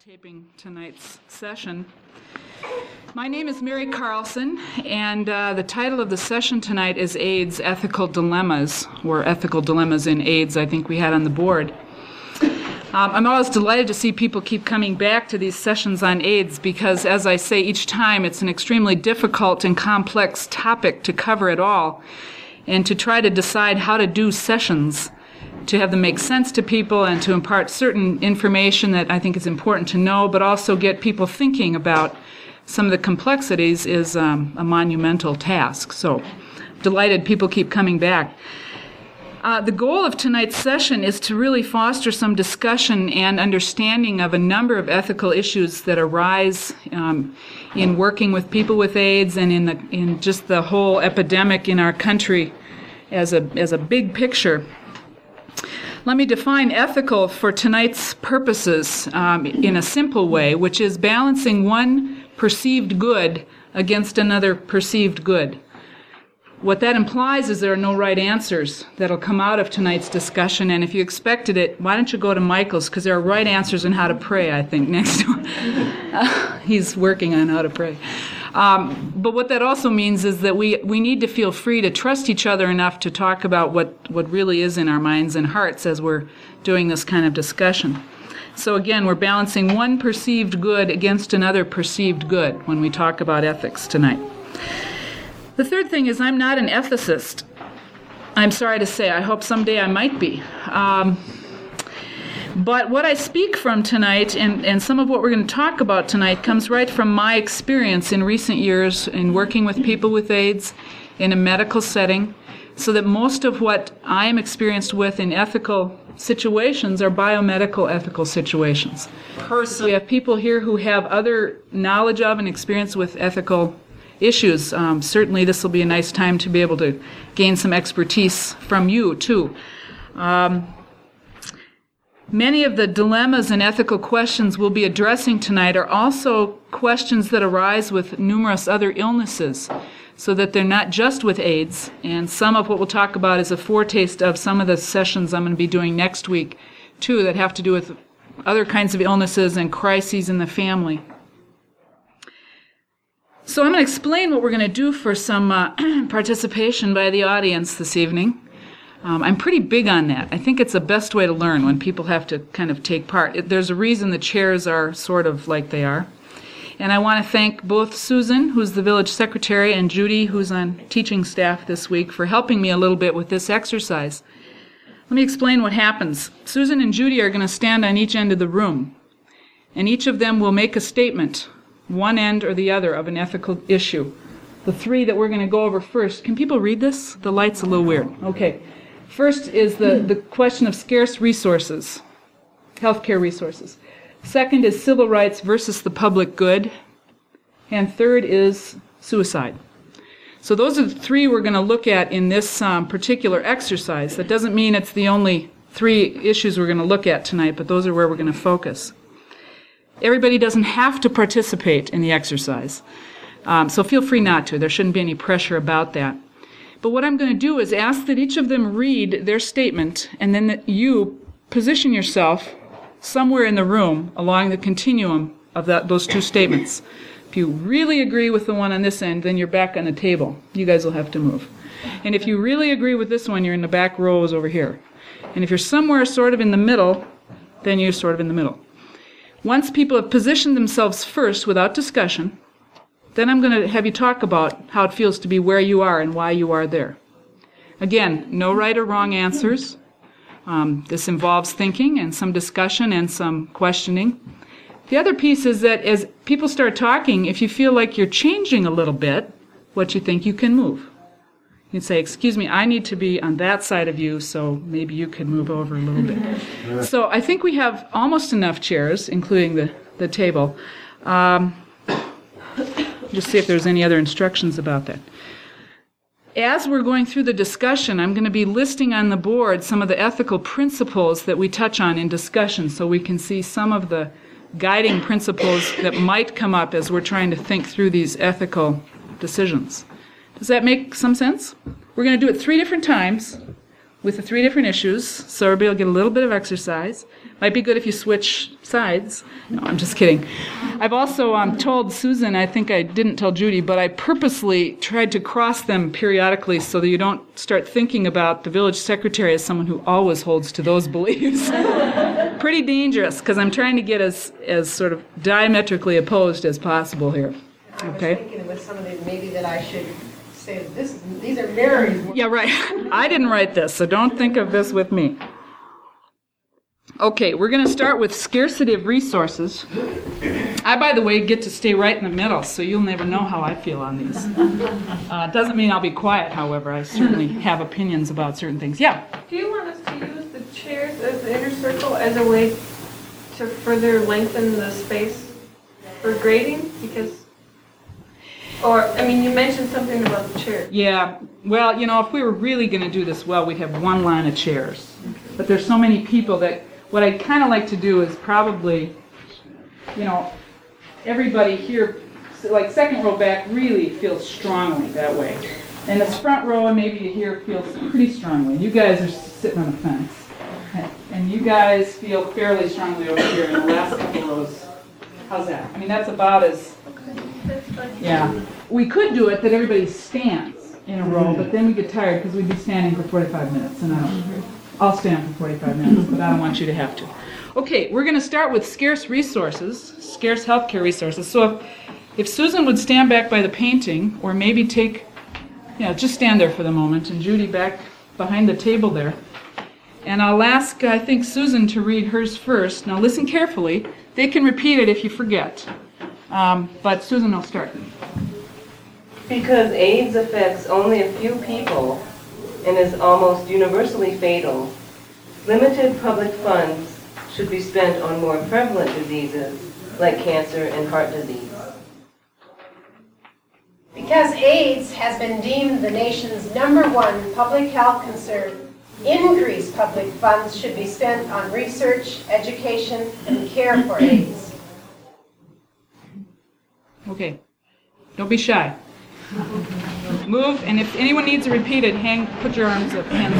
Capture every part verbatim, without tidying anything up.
Taping tonight's session. My name is Mary Carlson, and uh, the title of the session tonight is AIDS Ethical Dilemmas, or Ethical Dilemmas in AIDS, I think we had on the board. Um, I'm always delighted to see people keep coming back to these sessions on AIDS because, as I say each time, it's an extremely difficult and complex topic to cover it all, and to try to decide how to do sessions to have them make sense to people and to impart certain information that I think is important to know, but also get people thinking about some of the complexities is um, a monumental task. So, delighted people keep coming back. Uh, the goal of tonight's session is to really foster some discussion and understanding of a number of ethical issues that arise um, in working with people with AIDS and in the in just the whole epidemic in our country as a as a big picture. Let me define ethical for tonight's purposes um, in a simple way, which is balancing one perceived good against another perceived good. What that implies is there are no right answers that'll come out of tonight's discussion, and if you expected it, why don't you go to Michael's, because there are right answers on how to pray, I think, next to him. uh, he's working on how to pray. Um, but what that also means is that we, we need to feel free to trust each other enough to talk about what, what really is in our minds and hearts as we're doing this kind of discussion. So again, we're balancing one perceived good against another perceived good when we talk about ethics tonight. The third thing is I'm not an ethicist. I'm sorry to say, I hope someday I might be. Um, But what I speak from tonight, and, and some of what we're going to talk about tonight, comes right from my experience in recent years in working with people with AIDS in a medical setting, so that most of what I am experienced with in ethical situations are biomedical ethical situations. Person. We have people here who have other knowledge of and experience with ethical issues. Um, certainly this will be a nice time to be able to gain some expertise from you, too. Um, Many of the dilemmas and ethical questions we'll be addressing tonight are also questions that arise with numerous other illnesses, so that they're not just with AIDS. And some of what we'll talk about is a foretaste of some of the sessions I'm going to be doing next week, too, that have to do with other kinds of illnesses and crises in the family. So I'm going to explain what we're going to do for some uh, participation by the audience this evening. Um, I'm pretty big on that. I think it's the best way to learn when people have to kind of take part. It, there's a reason the chairs are sort of like they are. And I want to thank both Susan, who's the village secretary, and Judy, who's on teaching staff this week, for helping me a little bit with this exercise. Let me explain what happens. Susan and Judy are going to stand on each end of the room, and each of them will make a statement, one end or the other, of an ethical issue. The three that we're going to go over first. Can people read this? The light's a little weird. Okay. First is the, the question of scarce resources, healthcare resources. Second is civil rights versus the public good. And third is suicide. So those are the three we're going to look at in this um, particular exercise. That doesn't mean it's the only three issues we're going to look at tonight, but those are where we're going to focus. Everybody doesn't have to participate in the exercise, um, so feel free not to. There shouldn't be any pressure about that. But what I'm going to do is ask that each of them read their statement, and then that you position yourself somewhere in the room along the continuum of that, those two statements. If you really agree with the one on this end, then you're back on the table. You guys will have to move. And if you really agree with this one, you're in the back rows over here. And if you're somewhere sort of in the middle, then you're sort of in the middle. Once people have positioned themselves first without discussion, then I'm going to have you talk about how it feels to be where you are and why you are there. Again, no right or wrong answers. Um, this involves thinking and some discussion and some questioning. The other piece is that as people start talking, if you feel like you're changing a little bit what you think, you can move. You can say, excuse me, I need to be on that side of you, so maybe you can move over a little bit. So I think we have almost enough chairs, including the, the table. Um, Just see if there's any other instructions about that. As we're going through the discussion, I'm going to be listing on the board some of the ethical principles that we touch on in discussion, so we can see some of the guiding principles that might come up as we're trying to think through these ethical decisions. Does that make some sense? We're going to do it three different times with the three different issues, so everybody will get a little bit of exercise. Might be good if you switch sides. No, I'm just kidding. I've also um, told Susan, I think I didn't tell Judy, but I purposely tried to cross them periodically so that you don't start thinking about the village secretary as someone who always holds to those beliefs. Pretty dangerous, because I'm trying to get as, as sort of diametrically opposed as possible here. I was Okay? thinking with some of these, maybe that I should say that this is, these are Mary's words. Yeah, right. I didn't write this, so don't think of this with me. Okay, we're going to start with scarcity of resources. I, by the way, get to stay right in the middle, so you'll never know how I feel on these. Uh, doesn't mean I'll be quiet, however. I certainly have opinions about certain things. Yeah? Do you want us to use the chairs as the inner circle as a way to further lengthen the space for grading? Because, or, I mean, you mentioned something about the chairs. Yeah. Well, you know, if we were really going to do this well, we'd have one line of chairs. But there's so many people that what I'd kind of like to do is probably, you know, everybody here, like second row back, really feels strongly that way. And this front row and maybe here feels pretty strongly. You guys are sitting on the fence. And you guys feel fairly strongly over here in the last couple rows. How's that? I mean, that's about as, yeah. We could do it that everybody stands in a row, but then we get tired because we'd be standing for forty-five minutes. And I don't, I'll stand for forty-five minutes, but I don't want you to have to. Okay, we're going to start with scarce resources, scarce healthcare resources. So if, if Susan would stand back by the painting, or maybe take, you know, just stand there for the moment, and Judy back behind the table there. And I'll ask, I think, Susan to read hers first. Now listen carefully. They can repeat it if you forget. Um, but Susan will start. Because AIDS affects only a few people and is almost universally fatal, limited public funds should be spent on more prevalent diseases like cancer and heart disease. Because AIDS has been deemed the nation's number one public health concern, increased public funds should be spent on research, education, and care for AIDS. Okay. Don't be shy. Move, and if anyone needs to repeat it, hang, put your arms up, hands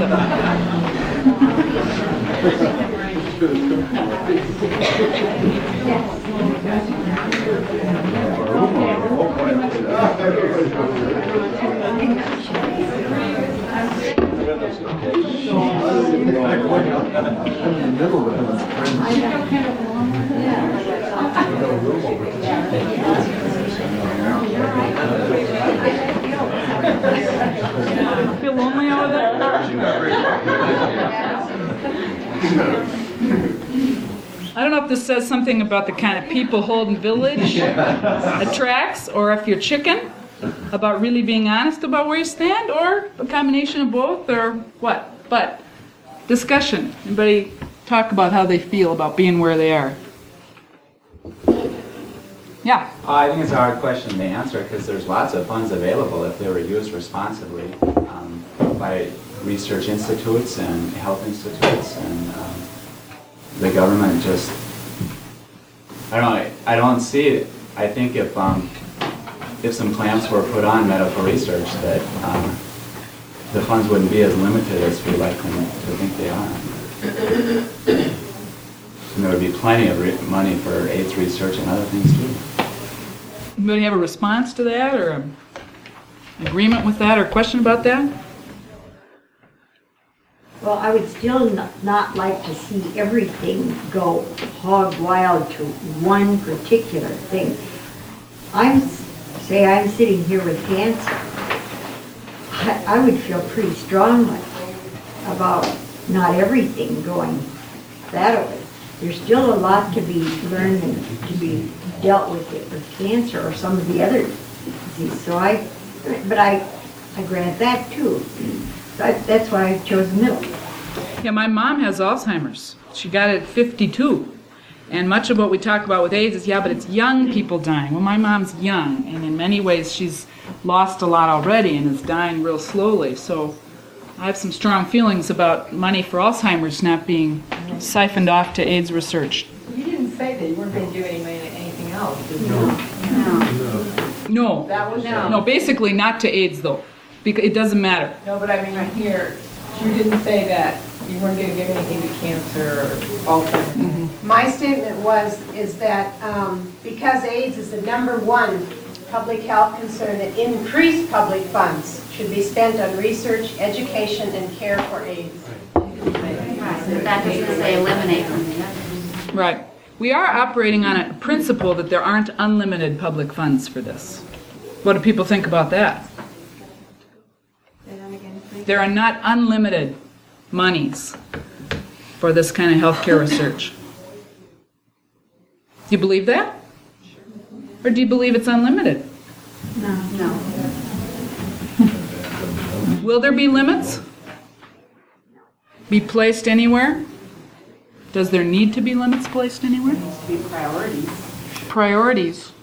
Feel lonely over there? I don't know if this says something about the kind of people Holden Village attracts, or if you're chicken, about really being honest about where you stand, or a combination of both, or what. But discussion. Anybody talk about how they feel about being where they are? Yeah. Uh, I think it's a hard question to answer because there's lots of funds available if they were used responsibly um, by research institutes and health institutes, and um, the government just, I don't know, I don't see it. I think if um, if some clamps were put on medical research, that um, the funds wouldn't be as limited as we like them to think they are. And there would be plenty of re- money for AIDS research and other things too. Anybody have a response to that, or an agreement with that, or question about that? Well, I would still not, not like to see everything go hog wild to one particular thing. I'm, say I'm sitting here with cancer. I, I would feel pretty strongly about not everything going that way. There's still a lot to be learned and to be dealt with it with cancer or some of the other diseases. So I, but I, I grant that too. So I, that's why I chose the middle. Yeah, my mom has Alzheimer's. She got it at fifty-two. And much of what we talk about with AIDS is, yeah, but it's young people dying. Well, my mom's young, and in many ways she's lost a lot already and is dying real slowly. So I have some strong feelings about money for Alzheimer's not being siphoned off to AIDS research. You didn't say that you weren't going to do any, anything else, did you? No. No. That was No, basically not to AIDS, though, because it doesn't matter. No, but I mean right here, you didn't say that you weren't going to give anything to cancer or Alzheimer's. My statement was, is that um, because AIDS is the number one public health concern, that increased public funds should be spent on research, education, and care for AIDS. That doesn't say eliminate them. Right. We are operating on a principle that there aren't unlimited public funds for this. What do people think about that? There are not unlimited monies for this kind of healthcare research. Do you believe that? Or do you believe it's unlimited? No. Will there be limits? Be placed anywhere? Does there need to be limits placed anywhere? Be priorities. Priorities.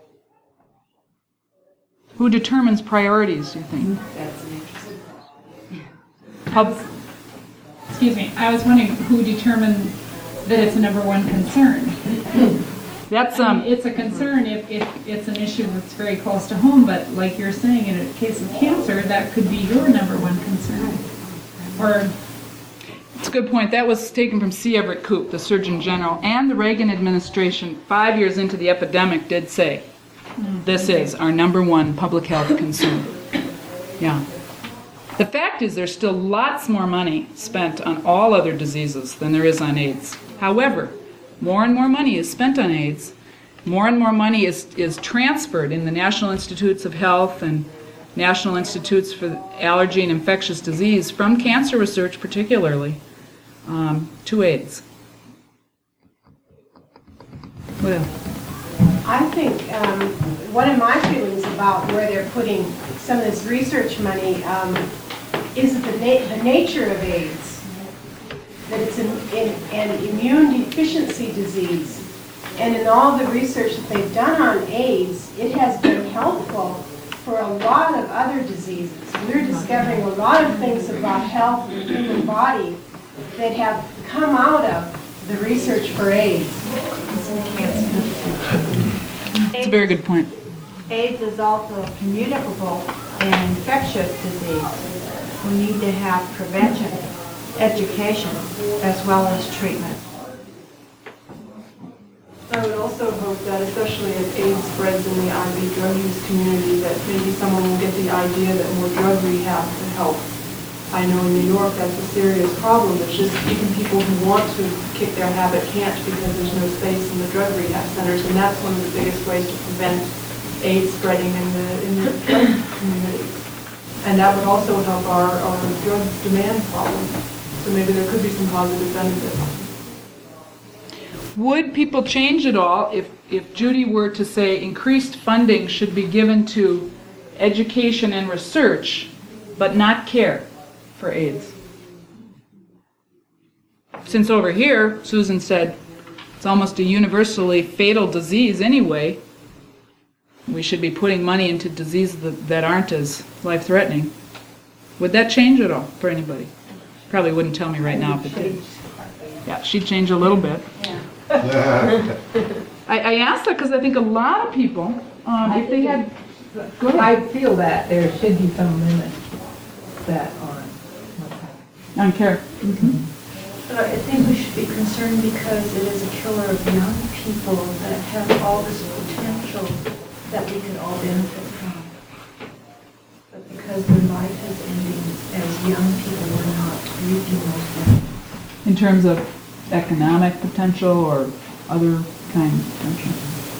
Who determines priorities, you think? That's an interesting question. Pub- Excuse me, I was wondering who determined that it's a number one concern. That's, I mean, um, it's a concern if, if it's an issue that's very close to home, but like you're saying, in a case of cancer, that could be your number one concern. Or, it's a good point. That was taken from C. Everett Koop, the Surgeon General, and the Reagan administration, five years into the epidemic, did say, this is our number one public health concern. Yeah. The fact is there's still lots more money spent on all other diseases than there is on AIDS. However, more and more money is spent on AIDS. More and more money is, is transferred in the National Institutes of Health and National Institutes for Allergy and Infectious Disease from cancer research particularly um, to AIDS. Well, I think um, one of my feelings about where they're putting some of this research money um, is that the, na- the nature of AIDS, that it's an, in, an immune deficiency disease. And in all the research that they've done on AIDS, it has been helpful for a lot of other diseases. We're discovering a lot of things about health in the human body that have come out of the research for AIDS. it's a very good point. AIDS is also a communicable and infectious disease. We need to have prevention, education, as well as treatment. I would also hope that, especially as AIDS spreads in the I V drug use community, that maybe someone will get the idea that more drug rehab could help. I know in New York that's a serious problem. It's just even people who want to kick their habit can't because there's no space in the drug rehab centers, and that's one of the biggest ways to prevent AIDS spreading in the in the drug community. And that would also help our, our drug demand problem. So maybe there could be some positive benefits. Would people change at all if, if Judy were to say increased funding should be given to education and research, but not care for AIDS? Since over here, Susan said, it's almost a universally fatal disease anyway, we should be putting money into diseases that, that aren't as life-threatening. Would that change at all for anybody? Probably wouldn't tell me right now if it did. Yeah, she'd change a little bit. I, I asked that because I think a lot of people, um, if they had, go ahead. I feel that there should be some limit set on what's happening. On care. But I think we should be concerned because it is a killer of young people that have all this potential that we could all benefit from. But because their life is ending as young people, we're not reaping those benefits. In terms of economic potential or other kind of potential.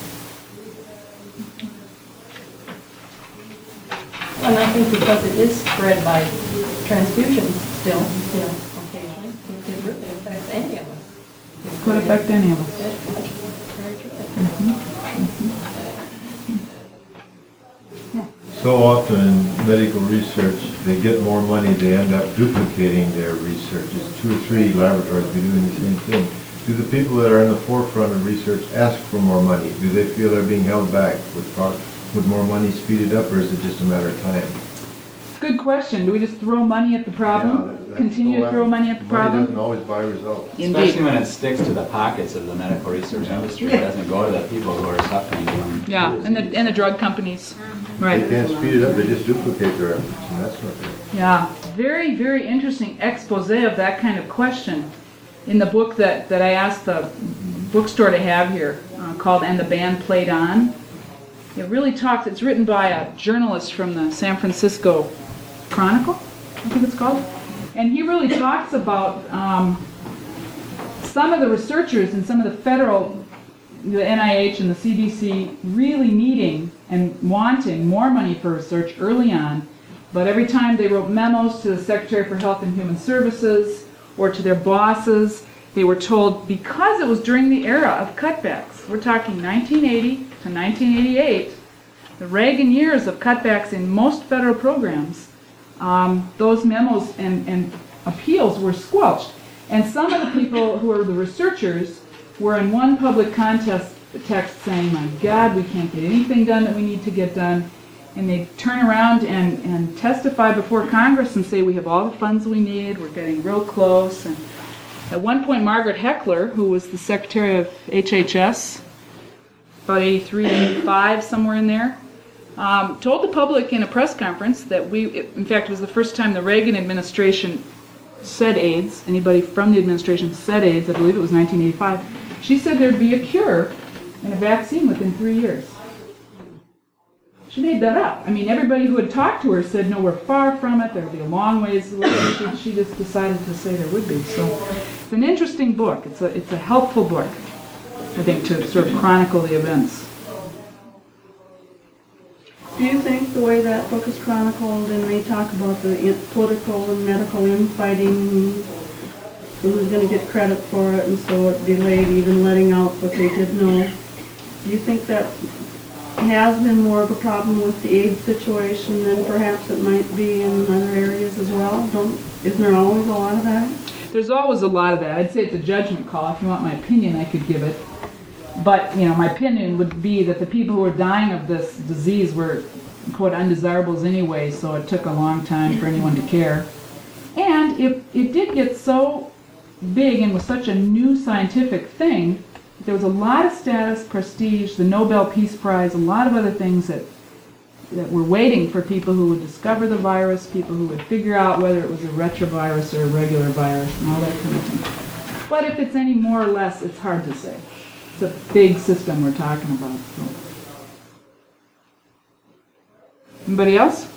And I think because it is spread by transfusions still, you know, occasionally, it really affects any of us. Could affect any of us. Very true. So often in medical research, they get more money, they end up duplicating their research. It's two or three laboratories be doing the same thing. Do the people that are in the forefront of research ask for more money? Do they feel they're being held back? Would, pro- would more money speed it up, or is it just a matter of time? It's a good question. Do we just throw money at the Yeah, problem? that- that's Continue the to throw left. money at the Money problem? doesn't always buy results. Especially Indeed. when it sticks to the pockets of the medical research industry. It doesn't go to the people who are suffering from. Yeah, and the, and the drug companies. They Right. can't speed it up, they just duplicate their efforts, and that's not good. Yeah, very, very interesting expose of that kind of question in the book that, that I asked the bookstore to have here, uh, called And the Band Played On. It really talks, it's written by a journalist from the San Francisco Chronicle, I think it's called. And he really talks about um, some of the researchers and some of the federal, the N I H and the C D C really needing and wanting more money for research early on, but every time they wrote memos to the Secretary for Health and Human Services or to their bosses, they were told, because it was during the era of cutbacks, we're talking nineteen eighty to nineteen eighty-eight, the Reagan years of cutbacks in most federal programs, um, those memos and, and appeals were squelched. And some of the people who were the researchers were in one public contest text saying, my God, we can't get anything done that we need to get done. And they turn around and, and testify before Congress and say, we have all the funds we need, we're getting real close. And at one point, Margaret Heckler, who was the Secretary of H H S, about eighty-three, eighty-five, somewhere in there, um, told the public in a press conference that we, in fact, it was the first time the Reagan administration said AIDS, anybody from the administration said AIDS, I believe it was nineteen eighty-five, she said there'd be a cure and a vaccine within three years. She made that up. I mean, everybody who had talked to her said, no, we're far from it, there'll be a long ways away. She, she just decided to say there would be. So it's an interesting book. It's a, it's a helpful book, I think, to sort of chronicle the events. Do you think the way that book is chronicled, and they talk about the in- political and medical infighting, who's going to get credit for it, and so it delayed even letting out what they did know, do you think that has been more of a problem with the AIDS situation than perhaps it might be in other areas as well? Don't, isn't there always a lot of that? There's always a lot of that. I'd say it's a judgment call. If you want my opinion, I could give it. But, you know, my opinion would be that the people who were dying of this disease were, quote, undesirables anyway, so it took a long time for anyone to care. And it, it did get so big and was such a new scientific thing, there was a lot of status, prestige, the Nobel Peace Prize, a lot of other things that that were waiting for people who would discover the virus, people who would figure out whether it was a retrovirus or a regular virus, and all that kind of thing. But if it's any more or less, it's hard to say. It's a big system we're talking about. So. Anybody else?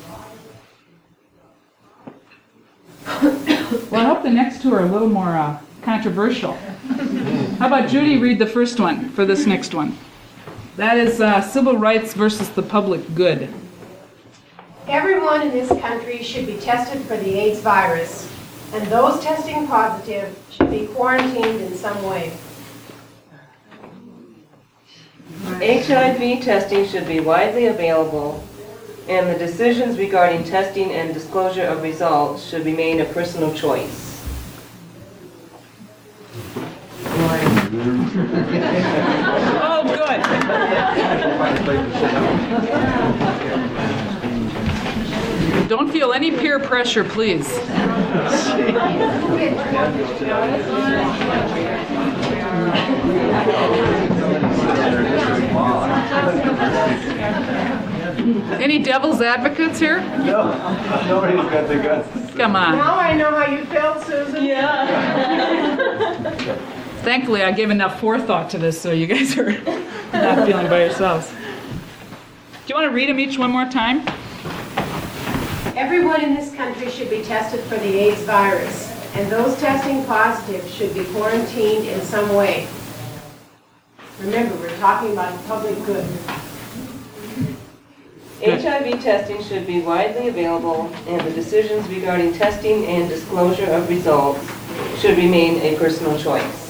Well, I hope the next two are a little more uh, controversial. How about Judy read the first one for this next one? That is uh, civil rights versus the public good. Everyone in this country should be tested for the AIDS virus, and those testing positive should be quarantined in some way. H I V testing should be widely available, and the decisions regarding testing and disclosure of results should be made a personal choice. Oh, good. Don't feel any peer pressure, please. Any devil's advocates here? No, nobody's got the guts. Come on. Now I know how you felt, Susan. Thankfully, I gave enough forethought to this so you guys are not feeling by yourselves. Do you want to read them each one more time? Everyone in this country should be tested for the AIDS virus, and those testing positive should be quarantined in some way. Remember, we're talking about the public good. H I V testing should be widely available, and the decisions regarding testing and disclosure of results should remain a personal choice.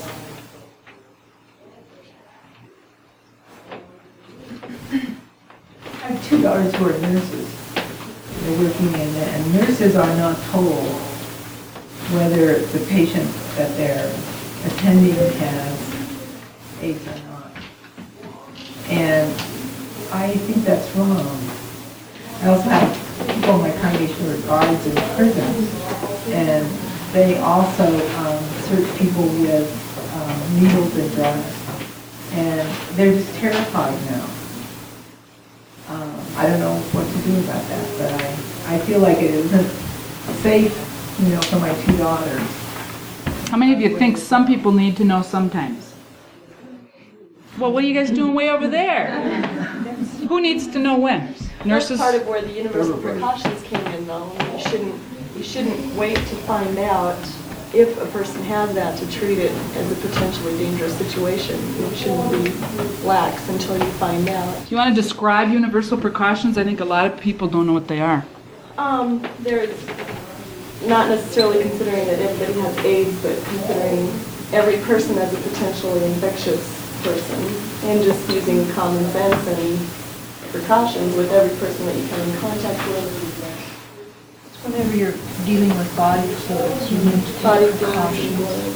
I have two daughters who are nurses. They're working in it, and nurses are not told whether the patient that they're attending has AIDS or not. And I think that's wrong. I also have couple of my carnation were guards in prisons, and they also um, search people with um, needles and drugs, and they're just terrified now. Um, I don't know what to do about that, but I, I feel like it isn't safe, you know, for my two daughters. How many of you think some people need to know sometimes? Well, what are you guys doing way over there? Who needs to know when? Nurses? That's part of where the universal precautions came in, though. You shouldn't, you shouldn't wait to find out if a person has that to treat it as a potentially dangerous situation. You shouldn't be lax until you find out. Do you want to describe universal precautions? I think a lot of people don't know what they are. Um, there's not necessarily considering that everybody has AIDS, but considering every person as a potentially infectious person, and just using common sense and precautions with every person that you come in contact with. Whenever you're dealing with body fluids, you need to Body take precautions.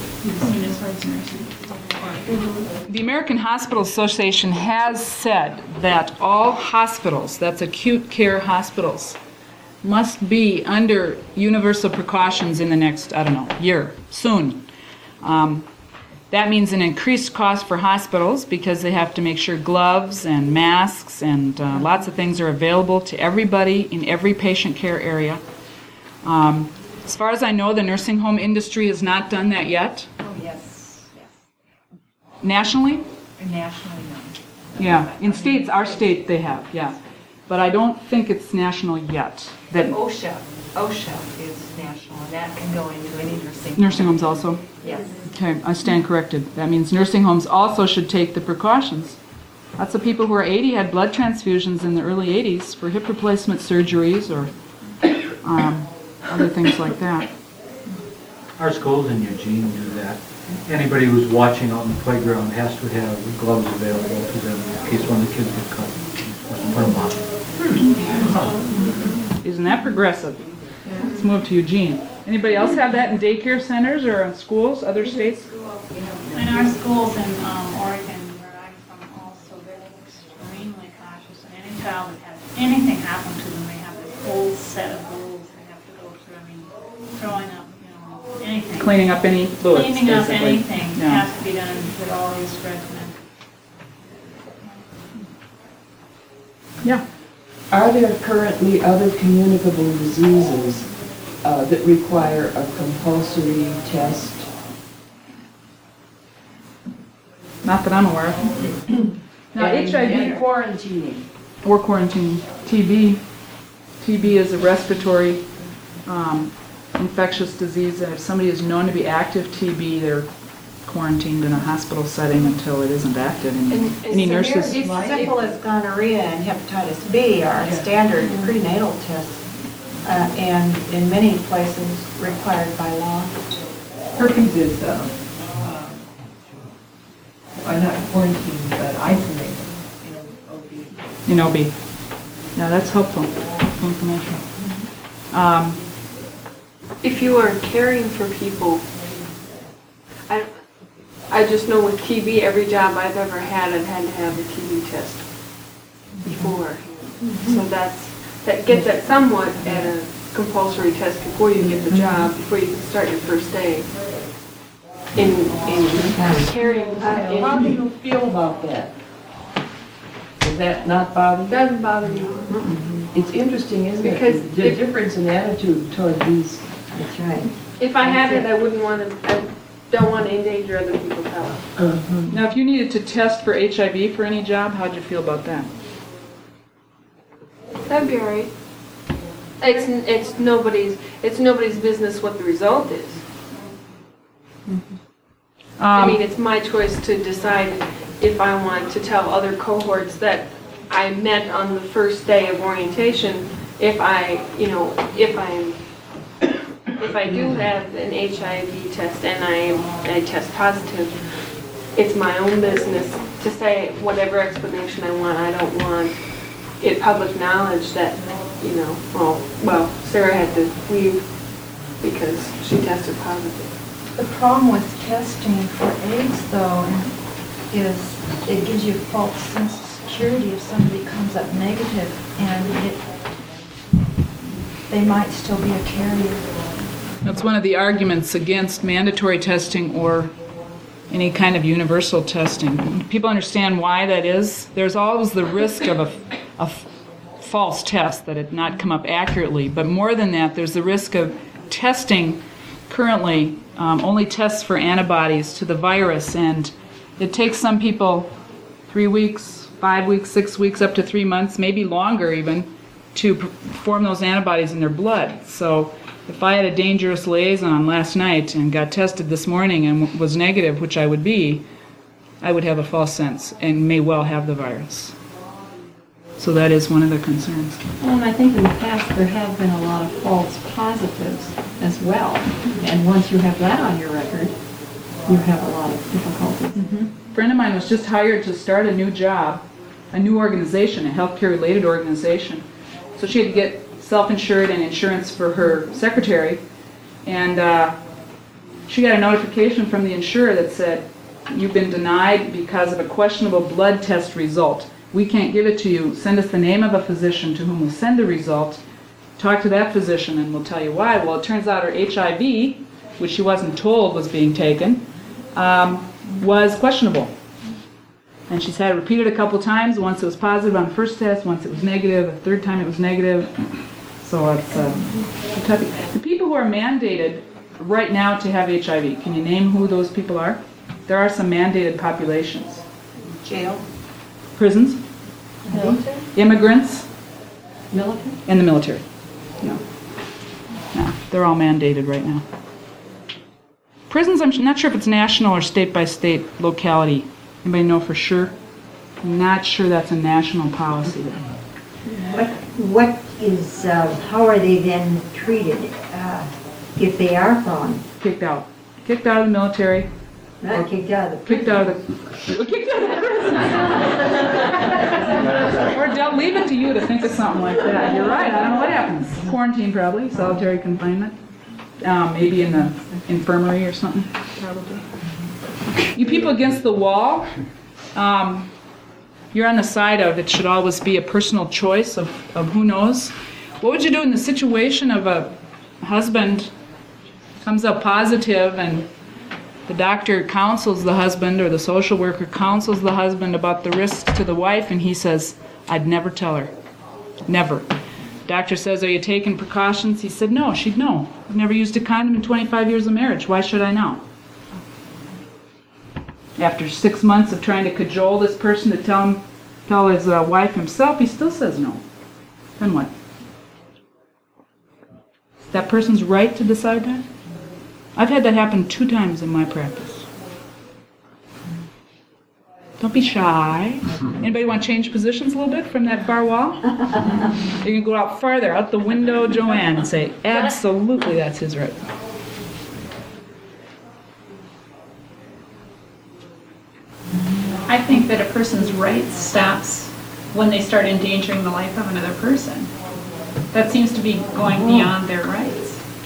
The American Hospital Association has said that all hospitals, that's acute care hospitals, must be under universal precautions in the next, I don't know, year, soon. Um, that means an increased cost for hospitals because they have to make sure gloves and masks and uh, lots of things are available to everybody in every patient care area. Um, as far as I know, the nursing home industry has not done that yet. Oh, yes, yes. Nationally? Nationally, no. Yeah, in states, our state they have, yeah. But I don't think it's national yet. That OSHA, OSHA is national, and that can go into any nursing. nursing homes also? Yes. Okay, I stand corrected. That means nursing homes also should take the precautions. Lots of people who are eighty had blood transfusions in the early eighties for hip replacement surgeries or um, other things like that. Our schools in Eugene do that. Anybody who's watching out in the playground has to have gloves available to them in case one of the kids get cut. Put them on. Isn't that progressive? Let's move to Eugene. Anybody else have that in daycare centers or in schools, other states? In our schools in um, Oregon, where I'm from, also, they're extremely cautious. And any child that has anything happen to them, they have this whole set of rules they have to go through. I mean, throwing up, you know, anything. Cleaning up any fluids, Cleaning up basically. anything Yeah. has to be done with all these regimen. Yeah. Are there currently other communicable diseases uh, that require a compulsory test? Not that I'm aware of. Now, And- H I V... and quarantining. Or quarantine. T B. T B is a respiratory um, infectious disease, and if somebody is known to be active T B, they're quarantined in a hospital setting until it isn't active. And any nurses? It's simple as gonorrhea and hepatitis B are standard prenatal tests, uh, and in many places required by law. Herpes is, uh, uh, well, not quarantined, but isolated in O B. In O B. Yeah, that's helpful information. Um, If you are caring for people, I, I just know with T B, every job I've ever had, I've had to have a T B test before. So that's, that gets at somewhat at a compulsory test before you get the job, before you can start your first day. In, in caring. How do you feel about that? Does that not bother you? Doesn't bother me. It's interesting, isn't Because it? The if- difference in attitude toward these. That's right. If I had it, I wouldn't want to, I don't want to endanger other people's health. Uh-huh. Now, if you needed to test for H I V for any job, how'd you feel about that? That'd be all right. It's, it's nobody's, it's nobody's business what the result is. I mean, it's my choice to decide if I want to tell other cohorts that I met on the first day of orientation, if I, you know, if I'm, if I do have an H I V test and I, I test positive, it's my own business to say whatever explanation I want. I don't want it public knowledge that, you know, well, well, Sarah had to leave because she tested positive. The problem with testing for AIDS, though, is it gives you a false sense of security if somebody comes up negative, and it they might still be a carrier. That's one of the arguments against mandatory testing or any kind of universal testing. People understand why that is. There's always the risk of a, a false test, that it not come up accurately. But more than that, there's the risk of testing currently um, only tests for antibodies to the virus. And it takes some people three weeks, five weeks, six weeks, up to three months, maybe longer even, to form those antibodies in their blood. So if I had a dangerous liaison last night and got tested this morning and was negative, which I would be, I would have a false sense and may well have the virus. So that is one of the concerns. Well, and I think in the past there have been a lot of false positives as well. And once you have that on your record, you have a lot of difficulties. Mm-hmm. A friend of mine was just hired to start a new job, a new organization, a healthcare-related organization. So she had to get self-insured and insurance for her secretary, and uh, she got a notification from the insurer that said, you've been denied because of a questionable blood test result. We can't give it to you. Send us the name of a physician to whom we'll send the result. Talk to that physician and we'll tell you why. Well, it turns out her H I V, which she wasn't told was being taken, um, was questionable. And she's had it repeated a couple times. Once it was positive on the first test, once it was negative, the third time it was negative. So it's uh, a toughie. The people who are mandated right now to have H I V, can you name who those people are? There are some mandated populations. Jail. Prisons. Military? Immigrants. Military? And the military. No. No, they're all mandated right now. Prisons, I'm not sure if it's national or state-by-state locality. Anybody know for sure? I'm not sure that's a national policy. What, what is, uh, how are they then treated uh, if they are found? Kicked out. Kicked out of the military. Not kicked out of the Kicked out of the... Kicked out of the prison. Or they'll leave it to you to think of something like that. You're right, I don't know what happens. Quarantine probably, solitary confinement. Um, maybe in the infirmary or something, probably. You people against the wall, um, you're on the side of it should always be a personal choice of, of who knows. What would you do in the situation of a husband comes up positive and the doctor counsels the husband or the social worker counsels the husband about the risks to the wife and he says, I'd never tell her. Never. Doctor says, are you taking precautions? He said, no, she'd know. I've never used a condom in twenty-five years of marriage. Why should I know? After six months of trying to cajole this person to tell him, tell his uh, wife himself, he still says no. Then what? That person's right to decide that? I've had that happen two times in my practice. Don't be shy. Anybody want to change positions a little bit from that far wall? You can go out farther, out the window, Joanne, and say, absolutely, that's his right. I think that a person's rights stops when they start endangering the life of another person. That seems to be going beyond their rights.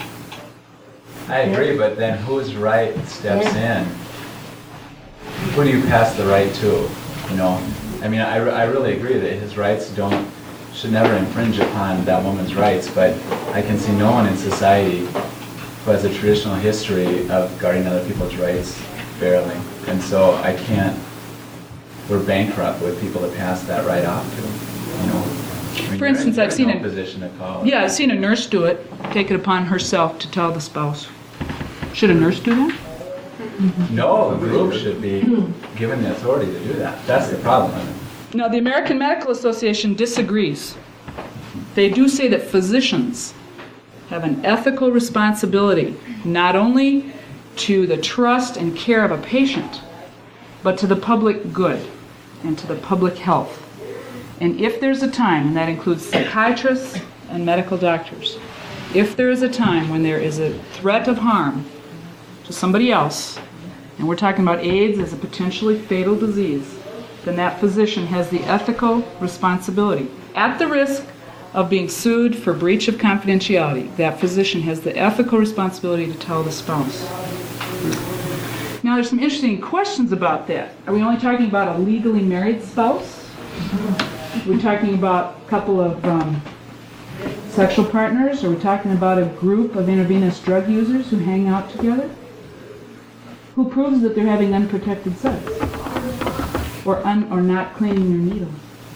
I agree, but then whose right steps in? Who do you pass the right to? You know, I mean, I, I really agree that his rights don't, should never infringe upon that woman's rights, but I can see no one in society who has a traditional history of guarding other people's rights fairly. And so I can't, we're bankrupt with people to pass that right off to, you know. I mean, For instance, you're in, I've seen no it. position to call. Yeah, I've seen a nurse do it, take it upon herself to tell the spouse. Should a nurse do that? No, a group should be given the authority to do that. That's the problem. Now, the American Medical Association disagrees. They do say that physicians have an ethical responsibility not only to the trust and care of a patient, but to the public good and to the public health. And if there's a time, and that includes psychiatrists and medical doctors, if there is a time when there is a threat of harm to somebody else, and we're talking about AIDS as a potentially fatal disease, then that physician has the ethical responsibility. At the risk of being sued for breach of confidentiality, that physician has the ethical responsibility to tell the spouse. Now, there's some interesting questions about that. Are we only talking about a legally married spouse? We're talking about a couple of um, sexual partners? Are we talking about a group of intravenous drug users who hang out together? Who proves that they're having unprotected sex? Or, un, or not cleaning their needles?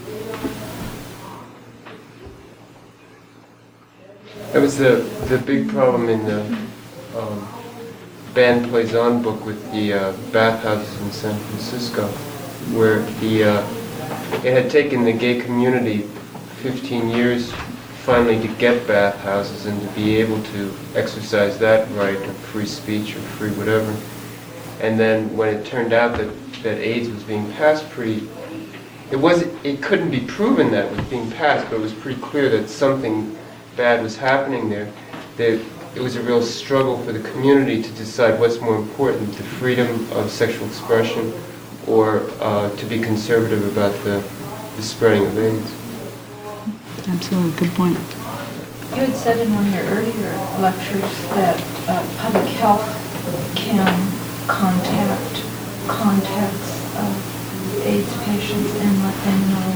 That was the, the big problem in the um, Ban Poison book with the uh, bathhouses in San Francisco, where the uh, it had taken the gay community fifteen years finally to get bathhouses and to be able to exercise that right of free speech or free whatever. And then when it turned out that, that AIDS was being passed pretty, it was it couldn't be proven that it was being passed, but it was pretty clear that something bad was happening there. That it was a real struggle for the community to decide what's more important, the freedom of sexual expression or uh, to be conservative about the, the spreading of AIDS. Absolutely, good point. You had said in one of your earlier lectures that uh, public health can contact contacts of AIDS patients and let them know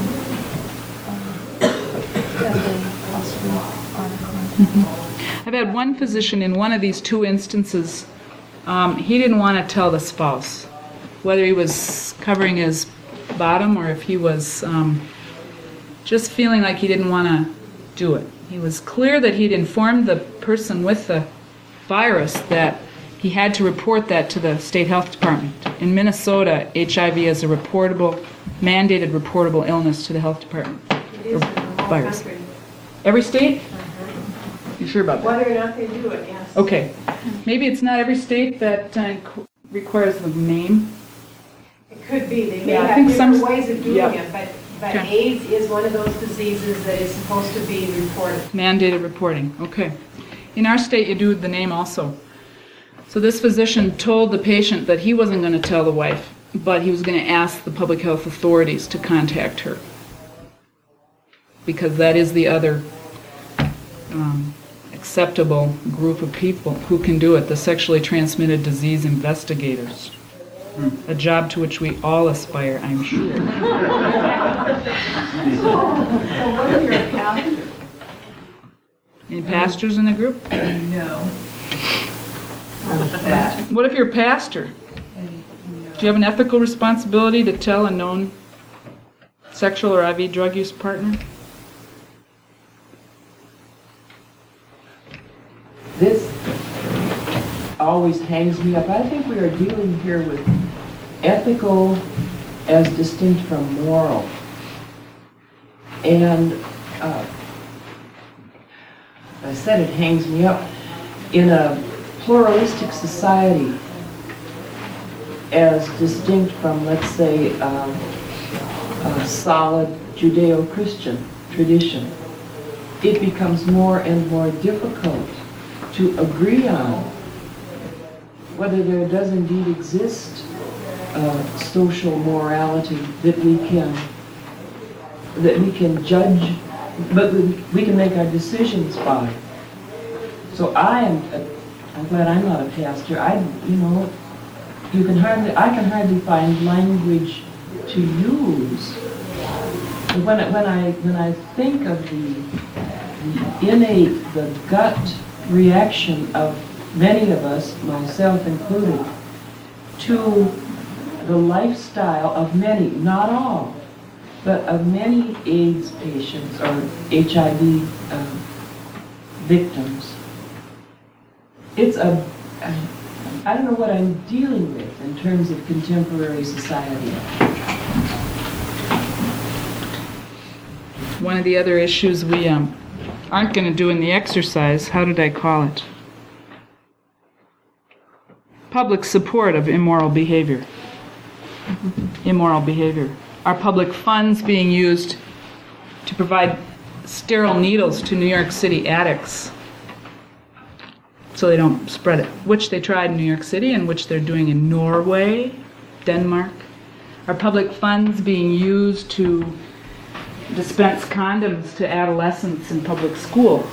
uh, that they possibly are in contact. Mm-hmm. I've had one physician in one of these two instances, um, he didn't want to tell the spouse whether he was covering his bottom or if he was um, just feeling like he didn't want to do it. He was clear that he'd informed the person with the virus that he had to report that to the state health department. In Minnesota, H I V is a reportable, mandated reportable illness to the health department. It is in the whole virus. country. Every state? You sure about that? Whether or not they do it, yes. Okay. Maybe it's not every state that uh, qu- requires the name. It could be. They may Yeah, I have think different some- ways of doing yeah. it, but, but Okay. AIDS is one of those diseases that is supposed to be reported. Mandated reporting, okay. In our state, you do the name also. So this physician told the patient that he wasn't going to tell the wife, but he was going to ask the public health authorities to contact her. Because that is the other um, acceptable group of people who can do it, the sexually transmitted disease investigators. A job to which we all aspire, I'm sure. So what if you're a pastor? Any pastors in the group? No. What if you're a pastor? Do you have an ethical responsibility to tell a known sexual or I V drug use partner? This always hangs me up. I think we are dealing here with ethical as distinct from moral. And uh, I said it hangs me up. In a pluralistic society, as distinct from, let's say, uh, a solid Judeo-Christian tradition, it becomes more and more difficult to agree on whether there does indeed exist uh, social morality that we can that we can judge, but we, we can make our decisions by. So I am, I'm glad I'm not a pastor. I, you know, you can hardly, I can hardly find language to use. When I, when I when I think of the, the innate, the gut reaction of many of us, myself included, to the lifestyle of many, not all, but of many AIDS patients or H I V uh, victims. It's a, I don't know what I'm dealing with in terms of contemporary society. One of the other issues we um, aren't going to do in the exercise, how did I call it? Public support of immoral behavior. Immoral behavior. Are public funds being used to provide sterile needles to New York City addicts so they don't spread it? Which they tried in New York City and which they're doing in Norway, Denmark. Are public funds being used to dispense condoms to adolescents in public schools?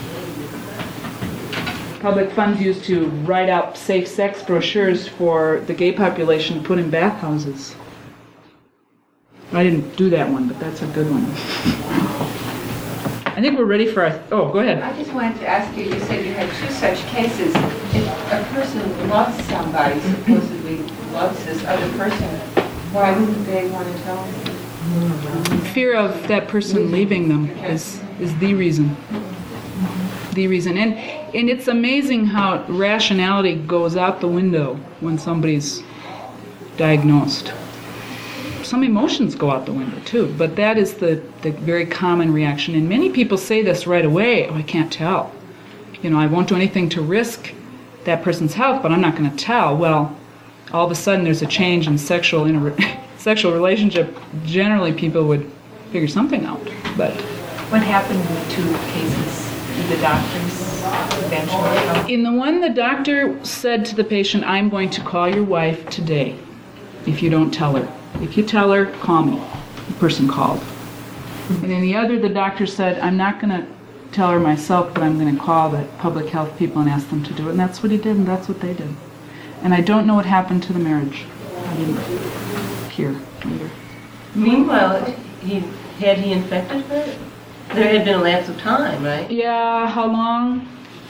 Public funds used to write out safe sex brochures for the gay population to put in bathhouses. I didn't do that one, but that's a good one. I think we're ready for our, oh, go ahead. I just wanted to ask you, you said you had two such cases. If a person loves somebody, supposedly loves this other person, why wouldn't they want to tell them? Fear of that person leaving them is, is the reason. The reason. And, and it's amazing how rationality goes out the window when somebody's diagnosed. Some emotions go out the window too, but that is the, the very common reaction. And many people say this right away, oh, I can't tell. You know, I won't do anything to risk that person's health, but I'm not going to tell. Well, all of a sudden there's a change in sexual inter- sexual relationship. Generally people would figure something out. But What happened in the two cases? Did the doctors eventually help? in the one, the doctor said to the patient, I'm going to call your wife today if you don't tell her. If you tell her, call me. The person called. And in the other, the doctor said, I'm not going to tell her myself, but I'm going to call the public health people and ask them to do it. And that's what he did, and that's what they did. And I don't know what happened to the marriage. I didn't hear later. Meanwhile, he had he infected her? There had been a lapse of time, right? Yeah, how long?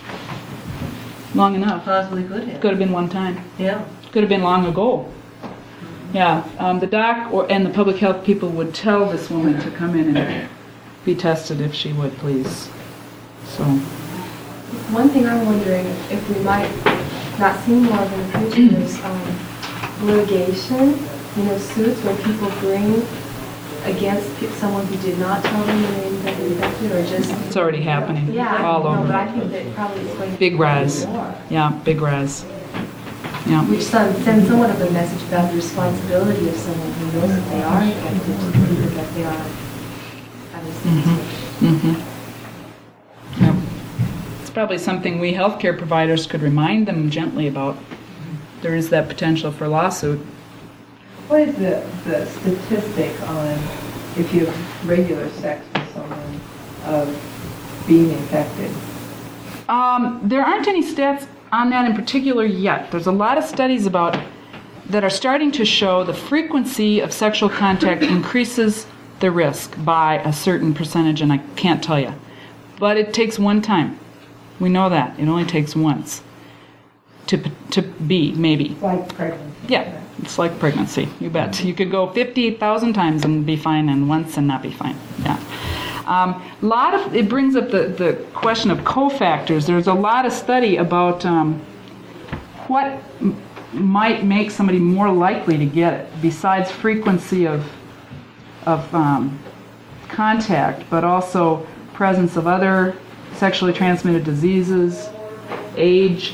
Long enough. Possibly could have. Could have been one time. Yeah. Could have been long ago. Yeah, um, the doc or, and the public health people would tell this woman to come in and be tested if she would, please. So. One thing I'm wondering if we might not see more of in the future is um, litigation, you know, suits where people bring against pe- someone who did not tell them they were infected or just... It's already happening. Yeah, all no, over. but I think that probably is going to Big be rise. more. Yeah, big rise. Yeah. Which some, sends somewhat of a message about the responsibility of someone who knows that they are infected to prove that they are Mm-hmm. Mm-hmm. Yep. It's probably something we healthcare providers could remind them gently about. There is that potential for lawsuit. What is the, the statistic on if you have regular sex with someone of being infected? Um, there aren't any stats on that in particular yet. There's a lot of studies about that are starting to show the frequency of sexual contact increases the risk by a certain percentage, and I can't tell you. But it takes one time. We know that. It only takes once to to be, maybe. It's like pregnancy. Yeah, it's like pregnancy. You bet. You could go fifty thousand times and be fine, and once and not be fine. Yeah. Um, lot of it brings up the, the question of cofactors. There's a lot of study about um, what m- might make somebody more likely to get it, besides frequency of of um, contact, but also presence of other sexually transmitted diseases, age,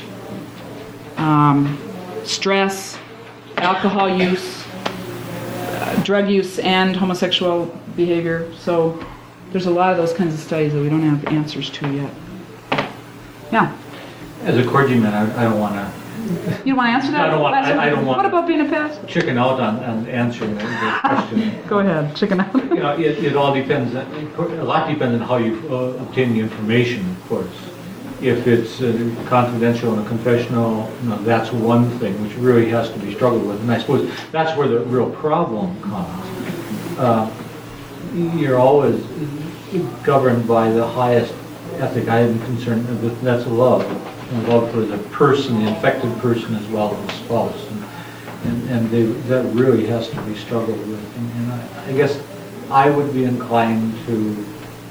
um, stress, alcohol use, uh, drug use, and homosexual behavior. So there's a lot of those kinds of studies that we don't have answers to yet. Yeah. As a clergyman, I, I don't want to You don't want to answer that? I don't want- I- I don't want- What about being a pastor? chicken out on, on answering the the question. Go ahead, chicken out. You know, it, it all depends, on- a lot depends on how you uh, obtain the information, of course. If it's uh, confidential in a confessional, you know, that's one thing which really has to be struggled with. And I suppose that's where the real problem comes. Uh, You're always governed by the highest ethic I am concerned with, that's love. And love for the person, the infected person, as well as the spouse. And, and, and they, that really has to be struggled with. And, and I, I guess I would be inclined to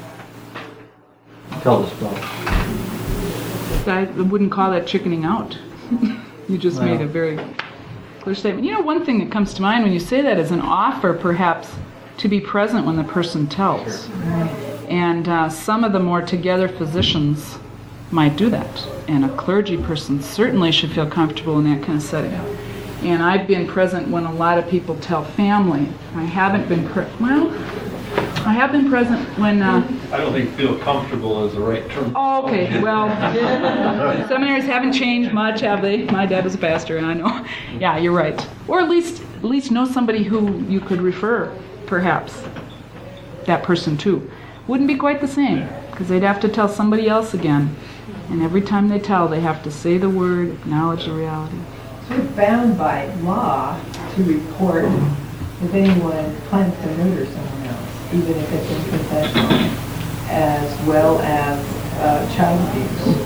tell the spouse. I wouldn't call that chickening out. You just Well. made a very clear statement. You know, one thing that comes to mind when you say that is an offer, perhaps, to be present when the person tells. And uh, some of the more together physicians might do that. And a clergy person certainly should feel comfortable in that kind of setting. And I've been present when a lot of people tell family. I haven't been, pre- well, I have been present when... Uh, I don't think feel comfortable is the right term. Oh, okay, well, seminaries haven't changed much, have they? My dad was a pastor, and I know. Yeah, you're right. Or at least, at least know somebody who you could refer, perhaps, that person to. Wouldn't be quite the same, because they'd have to tell somebody else again. And every time they tell, they have to say the word, acknowledge the reality. So you're bound by law to report if anyone plans to murder someone else, even if it's in confessional. as well as uh, child abuse.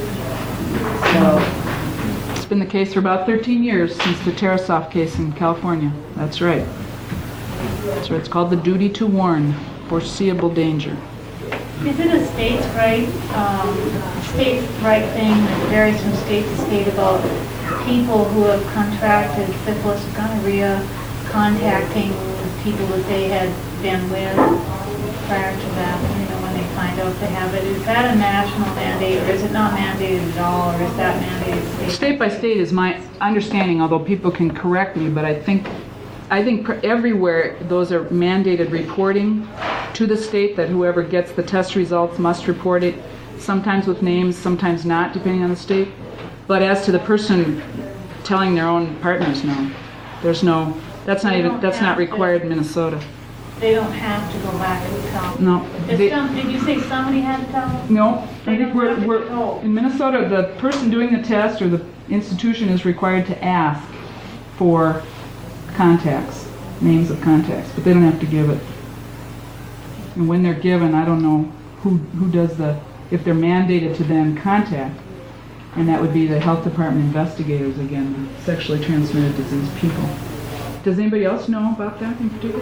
So It's been the case for about thirteen years since the Tarasoff case in California. That's right. That's right. It's called the duty to warn, foreseeable danger. Is it a state's right, um, state's right thing that varies from state to state about people who have contracted syphilis or gonorrhea contacting people that they had been with prior to that, you know, when they find out they have it? Is that a national mandate, or is it not mandated at all, or is that mandated state? State by state is my understanding, although people can correct me, but I think I think pr- everywhere those are mandated reporting to the state, that whoever gets the test results must report it, sometimes with names, sometimes not, depending on the state. But as to the person telling their own partners, no. There's no, that's not They even, don't that's not have to. required in Minnesota. They don't have to go back and tell. No. Did They- some- did you say somebody had to tell them? No, They I think don't we're, have to we're, know. in Minnesota, the person doing the test or the institution is required to ask for contacts, names of contacts, but they don't have to give it. And when they're given, I don't know who, who does the, if they're mandated to then contact, and that would be the health department investigators again, the sexually transmitted disease people. Does anybody else know about that in particular?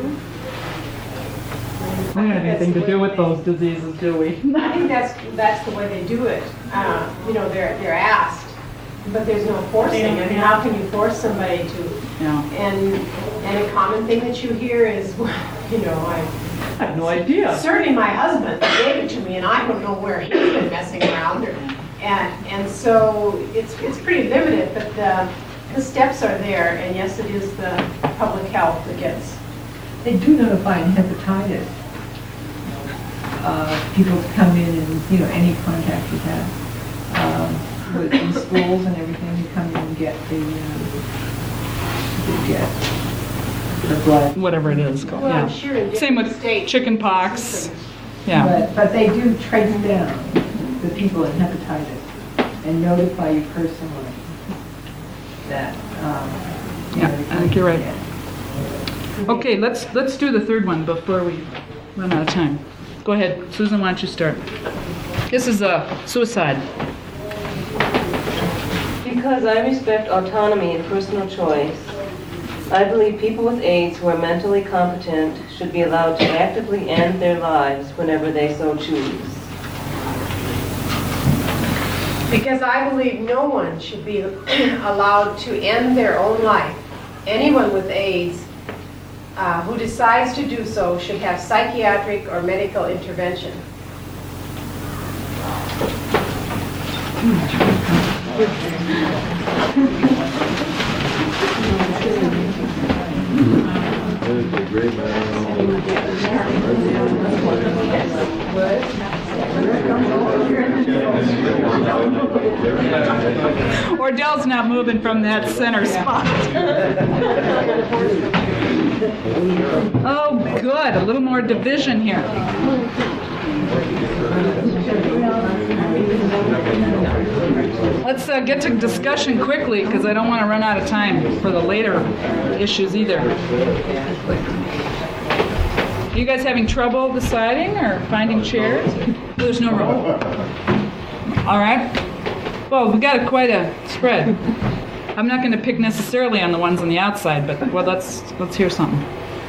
We don't have anything to do with those diseases, do we? I think that's, that's the way they do it. Uh, You know, they're, they're asked, but there's no forcing. I mean, how can you force somebody to? Yeah. And, and a common thing that you hear is, well, you know, I. I have no idea. Certainly my husband gave it to me and I don't know where he's been messing around. Or, and, and so it's, it's pretty limited, but the, the steps are there. And yes, it is the public health that gets. they do notify in hepatitis, uh, people to come in and, you know, any contact with that. Um, with in schools and everything, you come in and get the, um, you get the blood. Whatever it is called, Well, I'm yeah. sure in Same different with states. chicken pox. Yeah. But, but they do trace down the people in hepatitis and notify you personally that, um, you Yeah, know, I think you're right. Okay, let's, let's do the third one before we run out of time. Go ahead, Susan, why don't you start? This is uh, suicide. Because I respect autonomy and personal choice, I believe people with AIDS who are mentally competent should be allowed to actively end their lives whenever they so choose. Because I believe no one should be allowed to end their own life. Anyone with AIDS uh, who decides to do so should have psychiatric or medical intervention. Ordell's not moving from that center spot. Oh, good, a little more division here. Let's uh, get to discussion quickly, because I don't want to run out of time for the later issues either. Are you guys having trouble deciding or finding chairs? There's no room. All right. Well, we got a, quite a spread. I'm not going to pick necessarily on the ones on the outside, but well, let's let's hear something.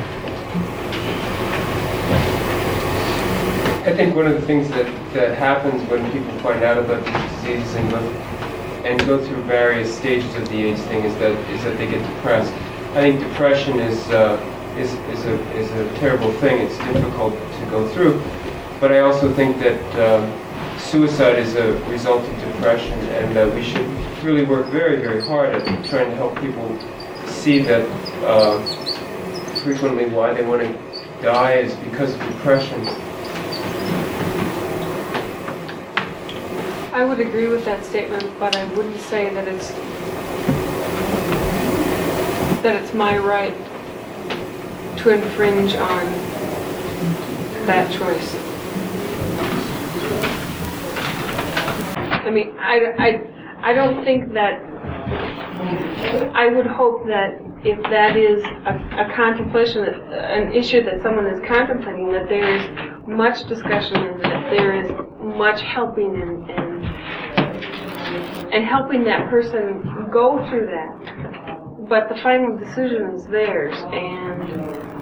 I think one of the things that, that happens when people find out about these diseases and go, and go through various stages of the AIDS thing is that is that they get depressed. I think depression is uh, is is a is a terrible thing. It's difficult to go through, but I also think that um, suicide is a result of depression, and that we should really work very very hard at trying to help people see that uh, frequently why they want to die is because of depression. I would agree with that statement, but I wouldn't say that it's that it's my right to infringe on that choice. I mean, I, I, I don't think that, I would hope that if that is a, a contemplation, an issue that someone is contemplating, that there is much discussion and that there is much helping and, and, and helping that person go through that. But the final decision is theirs, and